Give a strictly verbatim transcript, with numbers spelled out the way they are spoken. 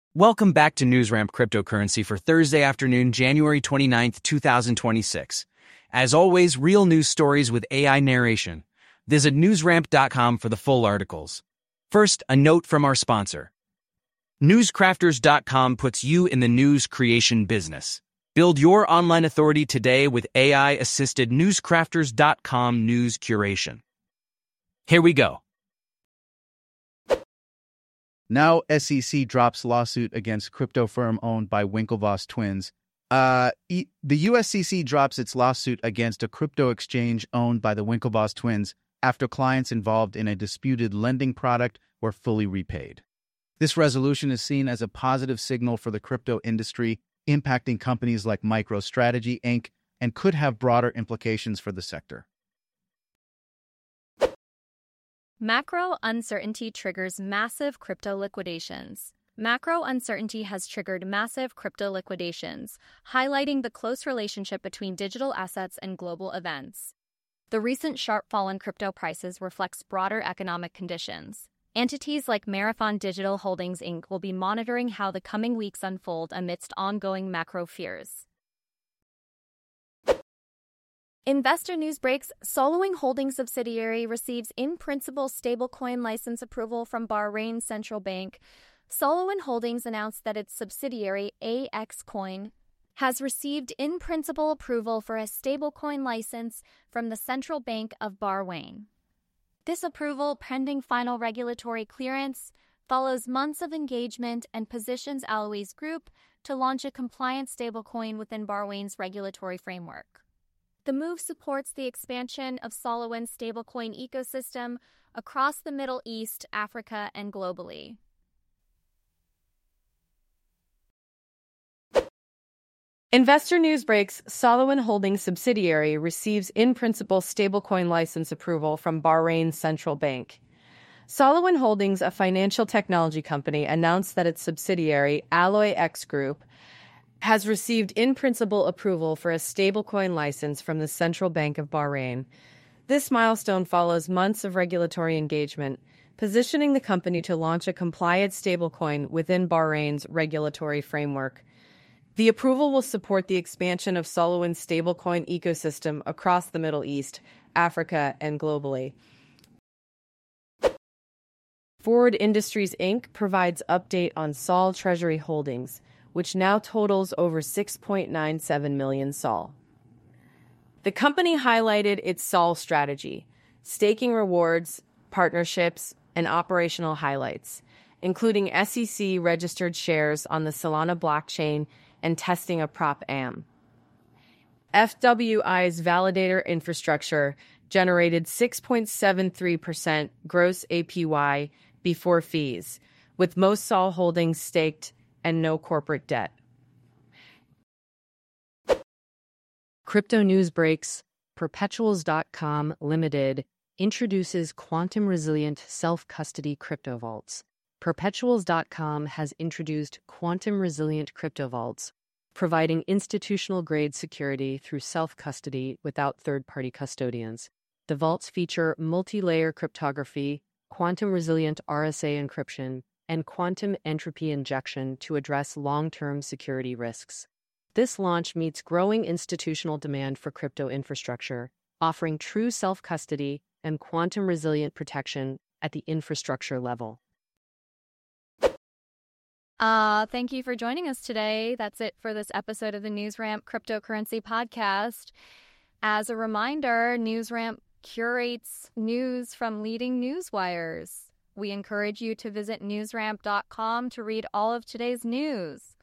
Welcome back to NewsRamp Cryptocurrency for Thursday afternoon, January twenty-ninth, two thousand twenty-six. As always, real news stories with A I narration. Visit newsramp dot com for the full articles. First, a note from our sponsor. newscrafters dot com puts you in the news creation business. Build your online authority today with A I-assisted newscrafters dot com news curation. Here we go. Now S E C drops lawsuit against crypto firm owned by Winklevoss twins. Uh, e- the U S E C drops its lawsuit against a crypto exchange owned by the Winklevoss twins after clients involved in a disputed lending product were fully repaid. This resolution is seen as a positive signal for the crypto industry, impacting companies like MicroStrategy, Incorporated, and could have broader implications for the sector. Macro uncertainty triggers massive crypto liquidations. Macro uncertainty has triggered massive crypto liquidations, highlighting the close relationship between digital assets and global events. The recent sharp fall in crypto prices reflects broader economic conditions. Entities like Marathon Digital Holdings, Incorporated will be monitoring how the coming weeks unfold amidst ongoing macro fears. Investor news breaks. Solowin Holdings subsidiary receives in-principle stablecoin license approval from Bahrain Central Bank. Solowin Holdings announced that its subsidiary, A X Coin, has received in-principle approval for a stablecoin license from the Central Bank of Bahrain. This approval, pending final regulatory clearance, follows months of engagement and positions Alois Group to launch a compliant stablecoin within Bahrain's regulatory framework. The move supports the expansion of Solowin's stablecoin ecosystem across the Middle East, Africa, and globally. Investor news breaks. Solowin Holdings subsidiary receives in-principle stablecoin license approval from Bahrain Central Bank. Solowin Holdings, a financial technology company, announced that its subsidiary, Alloy X Group, has received in-principle approval for a stablecoin license from the Central Bank of Bahrain. This milestone follows months of regulatory engagement, positioning the company to launch a compliant stablecoin within Bahrain's regulatory framework. The approval will support the expansion of Solowin's stablecoin ecosystem across the Middle East, Africa, and globally. Forward Industries, Incorporated provides update on Sol Treasury Holdings, which now totals over six point nine seven million S O L. The company highlighted its S O L strategy, staking rewards, partnerships, and operational highlights, including S E C-registered shares on the Solana blockchain and testing a Prop A M. F W I's validator infrastructure generated six point seven three percent gross A P Y before fees, with most S O L holdings staked and no corporate debt. Crypto news breaks. Perpetuals dot com Limited introduces quantum resilient self-custody crypto vaults. Perpetuals dot com has introduced quantum resilient crypto vaults, providing institutional-grade security through self-custody without third-party custodians. The vaults feature multi-layer cryptography, quantum resilient R S A encryption, and quantum entropy injection to address long-term security risks. This launch meets growing institutional demand for crypto infrastructure, offering true self-custody and quantum-resilient protection at the infrastructure level. Uh, thank you for joining us today. That's it for this episode of the NewsRamp Cryptocurrency Podcast. As a reminder, NewsRamp curates news from leading news wires. We encourage you to visit newsramp dot com to read all of today's news.